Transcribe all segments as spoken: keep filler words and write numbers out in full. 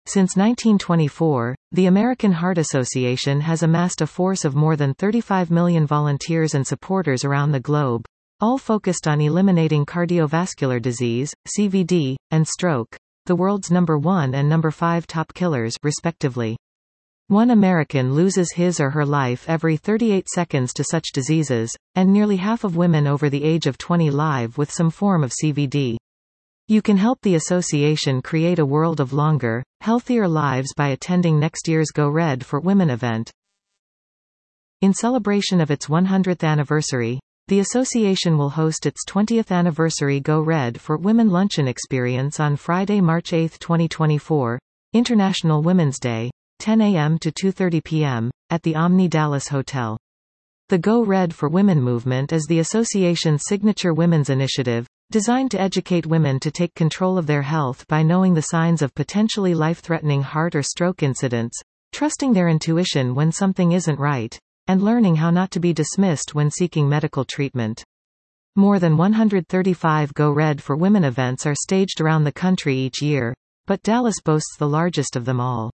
Since nineteen twenty-four, the American Heart Association has amassed a force of more than thirty-five million volunteers and supporters around the globe, all focused on eliminating cardiovascular disease, C V D, and stroke, the world's number one and number five top killers, respectively. One American loses his or her life every thirty-eight seconds to such diseases, and nearly half of women over the age of twenty live with some form of C V D. You can help the association create a world of longer, healthier lives by attending next year's Go Red for Women event. In celebration of its one hundredth anniversary, the association will host its twentieth anniversary Go Red for Women luncheon experience on Friday, March eighth, twenty twenty-four, International Women's Day, ten a m to two thirty p m, at the Omni Dallas Hotel. The Go Red for Women movement is the association's signature women's initiative, designed to educate women to take control of their health by knowing the signs of potentially life-threatening heart or stroke incidents, trusting their intuition when something isn't right, and learning how not to be dismissed when seeking medical treatment. More than one hundred thirty-five Go Red for Women events are staged around the country each year, but Dallas boasts the largest of them all.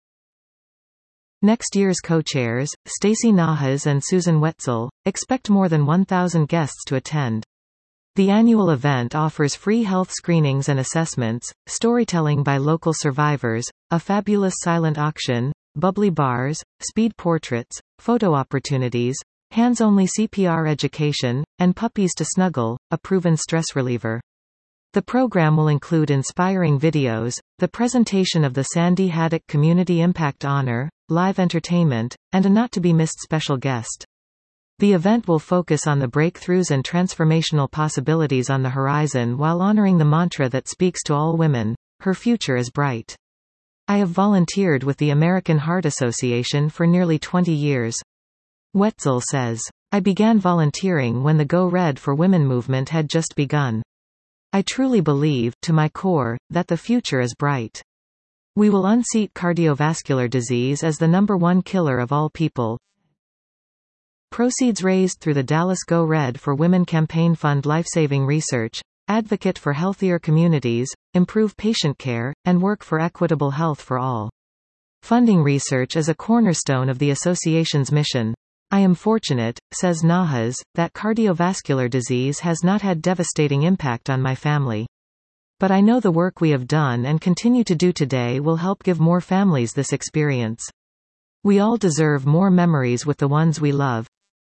Next year's co-chairs, Stacey Nahas and Susan Wetzel, expect more than one thousand guests to attend. The annual event offers free health screenings and assessments, storytelling by local survivors, a fabulous silent auction, bubbly bars, speed portraits, photo opportunities, hands-only C P R education, and puppies to snuggle, a proven stress reliever. The program will include inspiring videos, the presentation of the Sandy Haddock Community Impact Honor, live entertainment, and a not-to-be-missed special guest. The event will focus on the breakthroughs and transformational possibilities on the horizon while honoring the mantra that speaks to all women: her future is bright. I have volunteered with the American Heart Association for nearly twenty years. Wetzel says, I began volunteering when the Go Red for Women movement had just begun. I truly believe, to my core, that the future is bright. We will unseat cardiovascular disease as the number one killer of all people. Proceeds raised through the Dallas Go Red for Women campaign fund lifesaving research, advocate for healthier communities, improve patient care, and work for equitable health for all. Funding research is a cornerstone of the association's mission. I am fortunate, says Nahas, that cardiovascular disease has not had devastating impact on my family. But I know the work we have done and continue to do today will help give more families this experience. We all deserve more memories with the ones we love.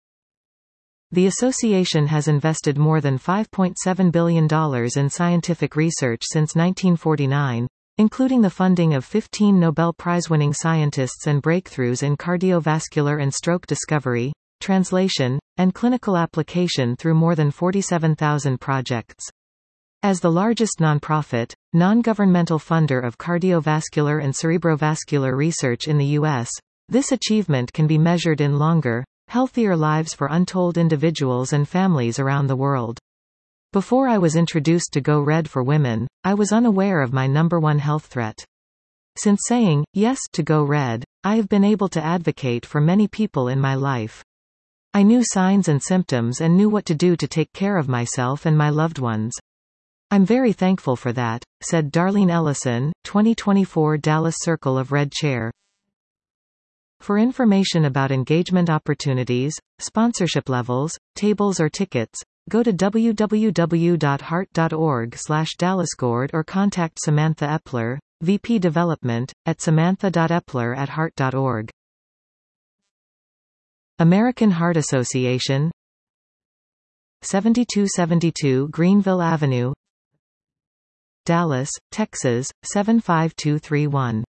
The association has invested more than five point seven billion dollars in scientific research since nineteen forty-nine, including the funding of fifteen Nobel Prize-winning scientists and breakthroughs in cardiovascular and stroke discovery, translation, and clinical application through more than forty-seven thousand projects. As the largest nonprofit, non-governmental funder of cardiovascular and cerebrovascular research in the U S, this achievement can be measured in longer, healthier lives for untold individuals and families around the world. Before I was introduced to Go Red for Women, I was unaware of my number one health threat. Since saying yes to Go Red, I have been able to advocate for many people in my life. I knew signs and symptoms and knew what to do to take care of myself and my loved ones. I'm very thankful for that, said Darlene Ellison, twenty twenty-four Dallas Circle of Red Chair. For information about engagement opportunities, sponsorship levels, tables or tickets, go to w w w dot heart dot org slash dallasgord or contact Samantha Epler, V P Development, at samantha dot epler at heart dot org. American Heart Association, seventy-two seventy-two Greenville Avenue, Dallas, Texas, seven five two three one.